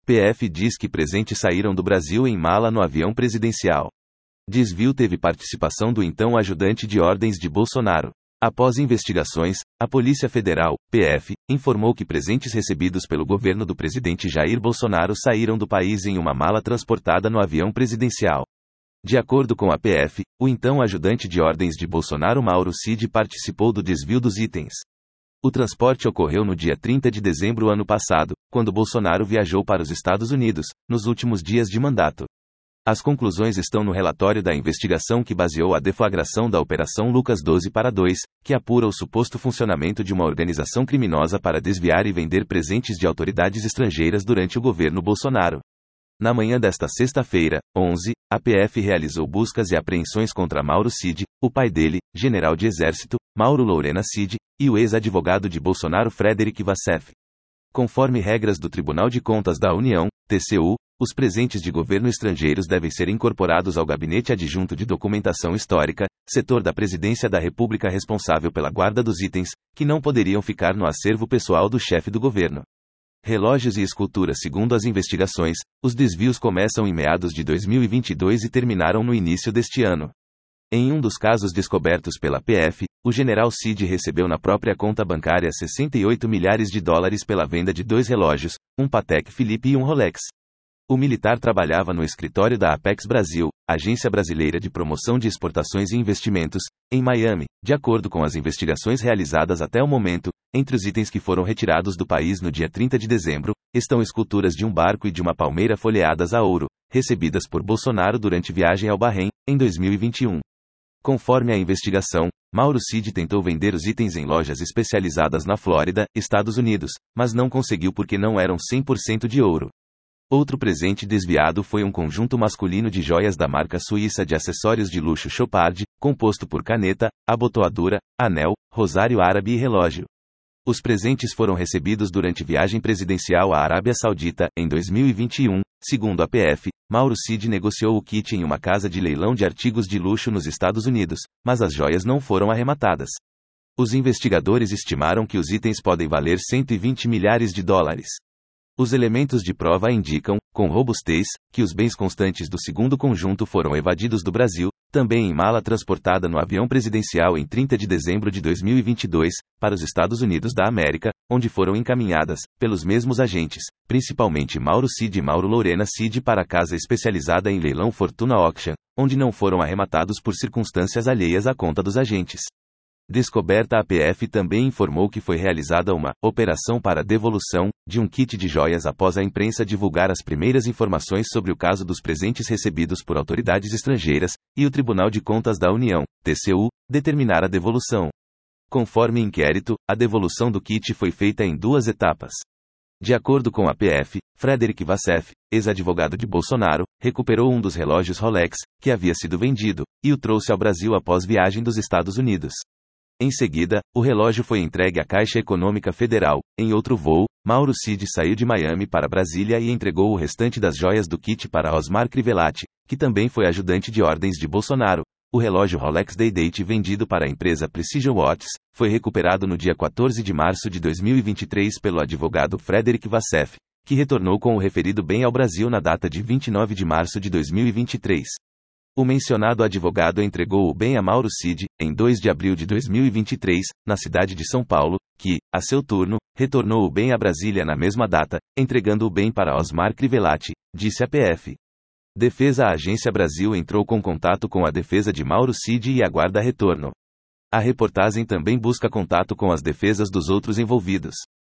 PF diz que presentes saíram do Brasil em mala no avião presidencial. Desvio teve participação do então ajudante de ordens de Bolsonaro. Após investigações, a Polícia Federal, PF, informou que presentes recebidos pelo governo do presidente Jair Bolsonaro saíram do país em uma mala transportada no avião presidencial. De acordo com a PF, o então ajudante de ordens de Bolsonaro Mauro Cid participou do desvio dos itens. O transporte ocorreu no dia 30 de dezembro ano passado, quando Bolsonaro viajou para os Estados Unidos, nos últimos dias de mandato. As conclusões estão no relatório da investigação que baseou a deflagração da Operação Lucas 12/2, que apura o suposto funcionamento de uma organização criminosa para desviar e vender presentes de autoridades estrangeiras durante o governo Bolsonaro. Na manhã desta sexta-feira, 11, a PF realizou buscas e apreensões contra Mauro Cid, o pai dele, general de exército, Mauro Lorena Cid, e o ex-advogado de Bolsonaro Frederic Vassef. Conforme regras do Tribunal de Contas da União, TCU, os presentes de governo estrangeiros devem ser incorporados ao Gabinete Adjunto de Documentação Histórica, setor da Presidência da República responsável pela guarda dos itens, que não poderiam ficar no acervo pessoal do chefe do governo. Relógios e esculturas. Segundo as investigações, os desvios começam em meados de 2022 e terminaram no início deste ano. Em um dos casos descobertos pela PF, o general Cid recebeu na própria conta bancária 68 milhares de dólares pela venda de 2 relógios, um Patek Philippe e um Rolex. O militar trabalhava no escritório da Apex Brasil, Agência Brasileira de Promoção de Exportações e Investimentos, em Miami. De acordo com as investigações realizadas até o momento, entre os itens que foram retirados do país no dia 30 de dezembro, estão esculturas de um barco e de uma palmeira folheadas a ouro, recebidas por Bolsonaro durante viagem ao Bahrein, em 2021. Conforme a investigação, Mauro Cid tentou vender os itens em lojas especializadas na Flórida, Estados Unidos, mas não conseguiu porque não eram 100% de ouro. Outro presente desviado foi um conjunto masculino de joias da marca suíça de acessórios de luxo Chopard, composto por caneta, abotoadura, anel, rosário árabe e relógio. Os presentes foram recebidos durante viagem presidencial à Arábia Saudita, em 2021. Segundo a PF, Mauro Cid negociou o kit em uma casa de leilão de artigos de luxo nos Estados Unidos, mas as joias não foram arrematadas. Os investigadores estimaram que os itens podem valer 120 milhares de dólares. Os elementos de prova indicam, com robustez, que os bens constantes do segundo conjunto foram evadidos do Brasil, também em mala transportada no avião presidencial em 30 de dezembro de 2022, para os Estados Unidos da América, onde foram encaminhadas, pelos mesmos agentes, principalmente Mauro Cid e Mauro Lorena Cid para a casa especializada em leilão Fortuna Auction, onde não foram arrematados por circunstâncias alheias à conta dos agentes. Descoberta. A PF também informou que foi realizada uma operação para devolução de um kit de joias após a imprensa divulgar as primeiras informações sobre o caso dos presentes recebidos por autoridades estrangeiras, e o Tribunal de Contas da União, TCU, determinar a devolução. Conforme inquérito, a devolução do kit foi feita em 2 etapas. De acordo com a PF, Frederic Vassef, ex-advogado de Bolsonaro, recuperou um dos relógios Rolex, que havia sido vendido, e o trouxe ao Brasil após viagem dos Estados Unidos. Em seguida, o relógio foi entregue à Caixa Econômica Federal. Em outro voo, Mauro Cid saiu de Miami para Brasília e entregou o restante das joias do kit para Osmar Crivellati, que também foi ajudante de ordens de Bolsonaro. O relógio Rolex Day-Date vendido para a empresa Precision Watches foi recuperado no dia 14 de março de 2023 pelo advogado Frederic Vassef, que retornou com o referido bem ao Brasil na data de 29 de março de 2023. O mencionado advogado entregou o bem a Mauro Cid, em 2 de abril de 2023, na cidade de São Paulo, que, a seu turno, retornou o bem a Brasília na mesma data, entregando o bem para Osmar Crivellati, disse a PF. Defesa. A Agência Brasil entrou com contato com a defesa de Mauro Cid e aguarda retorno. A reportagem também busca contato com as defesas dos outros envolvidos.